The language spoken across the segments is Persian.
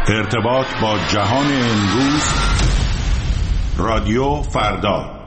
ارتباط با جهان امروز، رادیو فردا.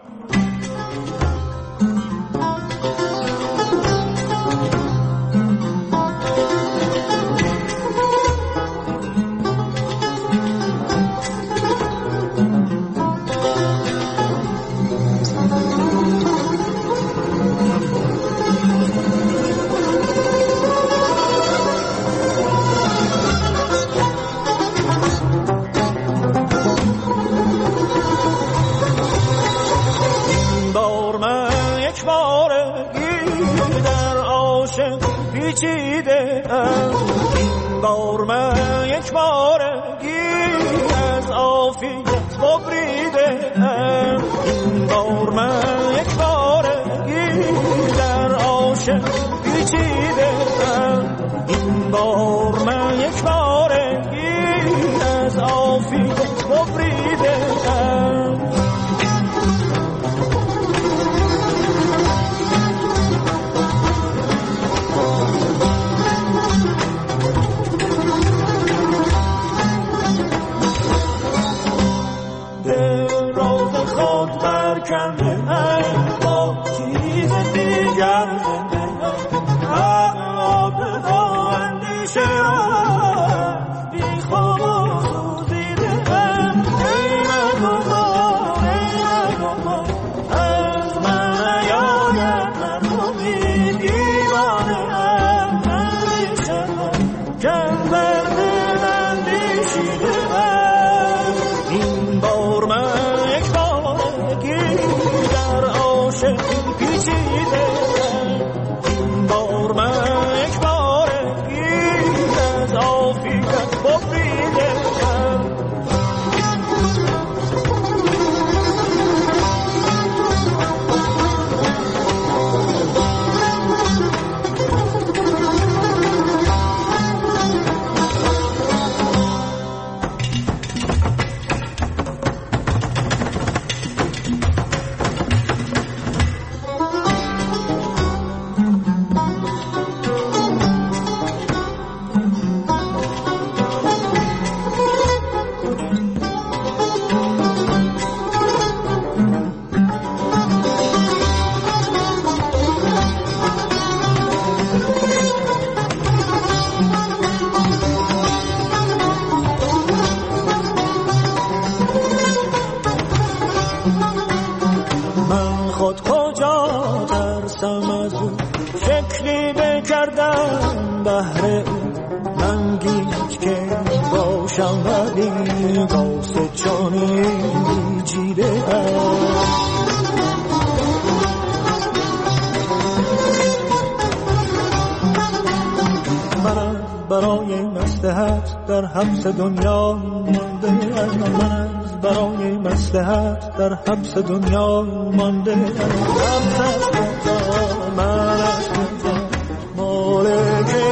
برای مصلحت در حبس دنیا مانده، من از برای مصلحت در حبس دنیا مانده، من از مالک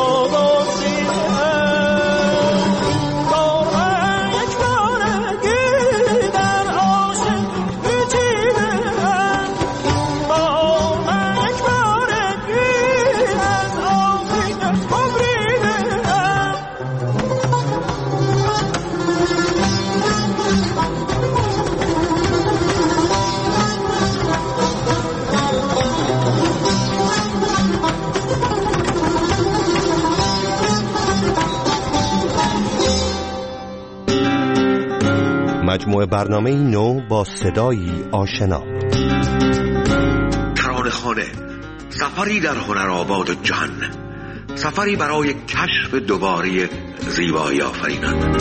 مجموعه برنامه نو با صدایی آشنا. ترانه‌خانه، سفری در هنرآباد جهان، سفری برای کشف دوباره زیبایی آفرینان.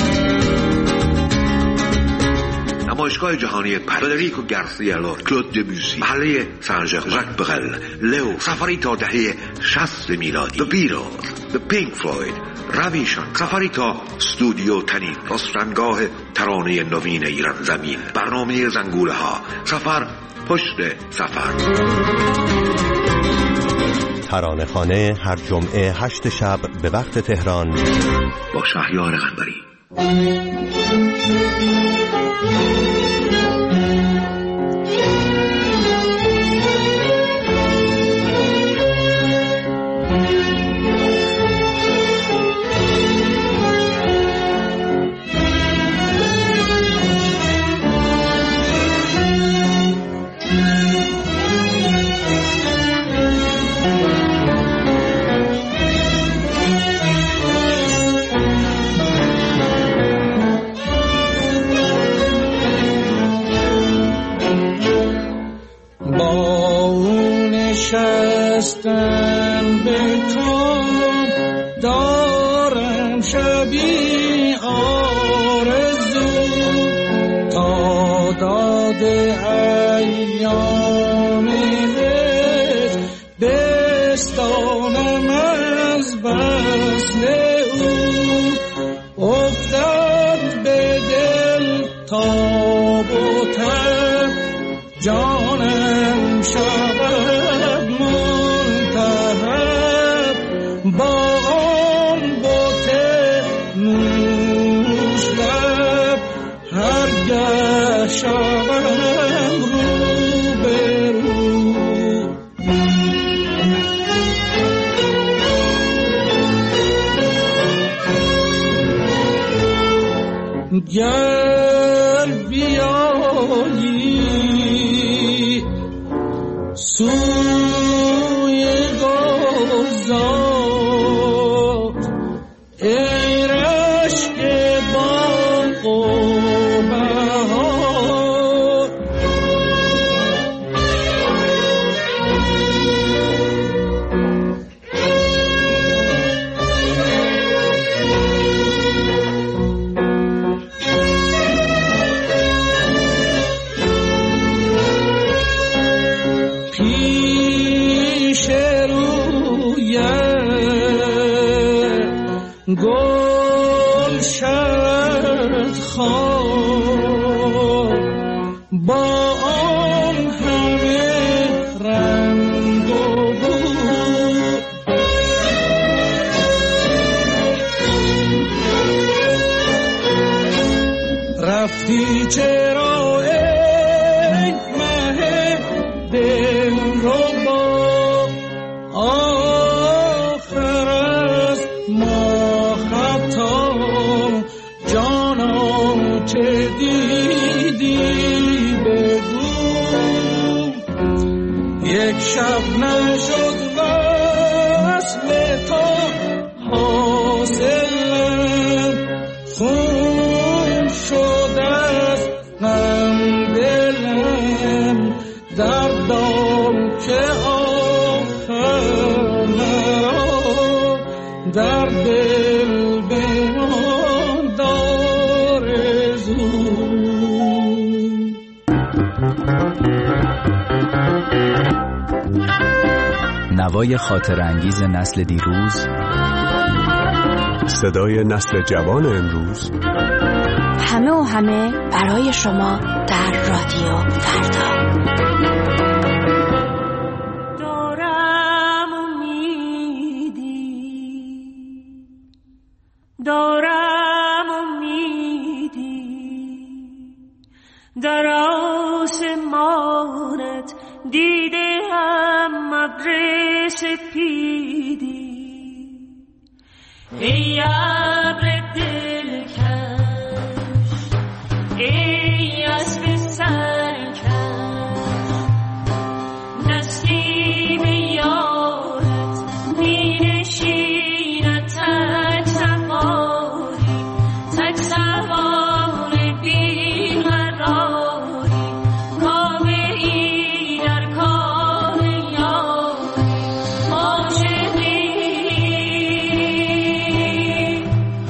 نمایشگاه جهانی فدریکو گارسیا لورکا، کلود دبوسی، محله سن ژاک برل، لئو، سفری تا دهه 60 میلادی، The Beatles، The Pink Floyd، رویشان، سفری تا استودیو تنین، رستنگاه ترانه نوین ایران زمین، برنامه زنگوله ها، سفر پشت سفر. ترانه‌خانه هر جمعه 8 شب به وقت تهران با شهریار قنبری. شبی آرزو تا داد ایام عشق بستانم از وصل او افتاد به دل تاب و تب جانم شود ملتهب با آن بت نوش لب هرگه شوم رو به رو گر بیایی سوی گلزار ای رشک باغ و بهار گل شد خار با آن همه رنگ و بو رفتی چرا ای مه دل رو با آخر از ماه جانم چه دیدی بگو یک شب نشد وصل تو حاصلم خون شد از غم دلم دردم که آخر مرا در دل بیان دارزو نوای خاطر انگیز نسل دیروز، صدای نسل جوان امروز، همه و همه برای شما در رادیو فردا. دارم امیدی در آسمانت دیدم ابر سپیدی ای ابر دلکش ای اسب سرکش نسیم یارت می نشیند تک سواری بی قراری کاملی در کار یاری عاشقی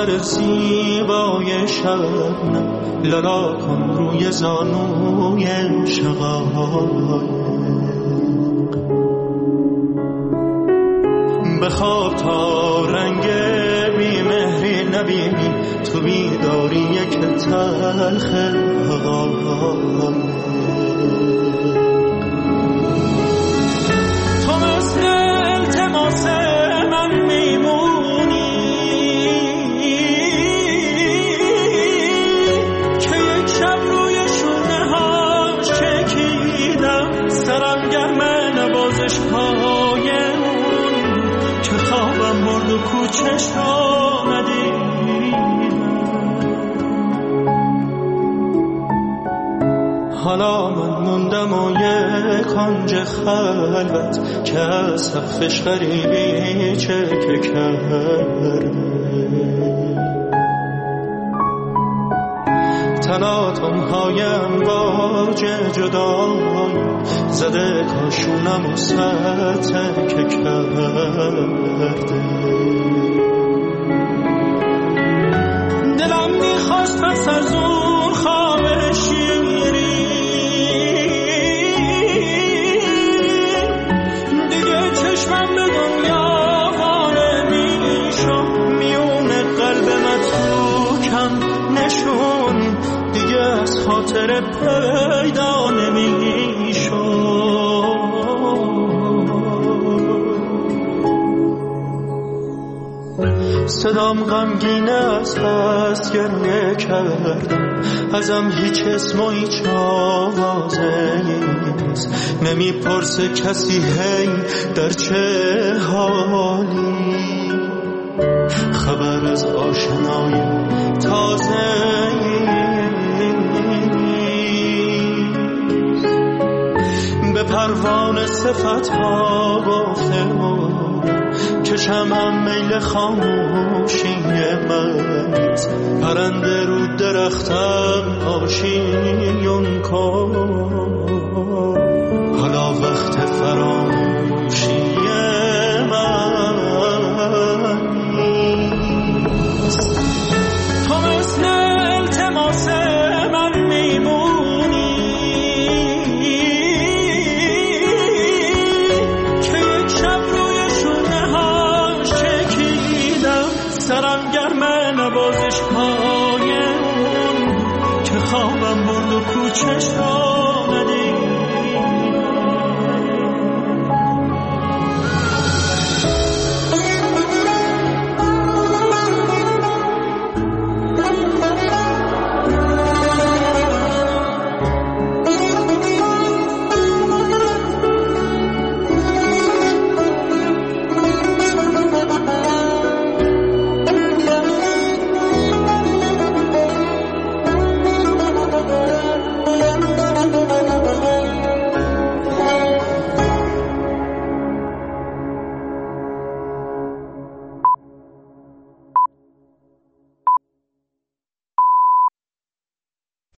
سر زیبای شبنم لالا کن روی زانوی شقایق. بخواب تا رنگ بیمهری نبینی تو بیداری یک تلخ حقایق. تو مثل التماس من میمونی که یک شب روی شونه هاش چکیدم، سرم گرمه نوازش پایمون که خوابم برد و کوچش را ندیدم. حالا من موندم و یک کنج خلوت که از حرفش غریبی چکه کرده. تلاطم‌هایم باج جدایی زده کاشونم و سطح کرده. دلم میخواست پس از اون خواب شیری دیگه چشمم به دنیا واره میشم، میون قلب متروکم نشون دیگه از خاطر پیدا نمیشم. صدام غمگینه از پس گریه کردم، ازم هیچ اسم و هیچ آوازه نیست. نمیپرسه کسی هی در چه حالی، خبر از آشنای تازه به پروانه صفت‌ها گفته کشم هم میل خاموشی من، پرنده رو درختم آشیون کن. حالا وقت فراموشی من نیست. تو مثل التماس من میمونی که یک شب روی شونه هاش چکیدم، سرم گرمه نوازش پایمون که خوابم برد و کوچش را ندیدم.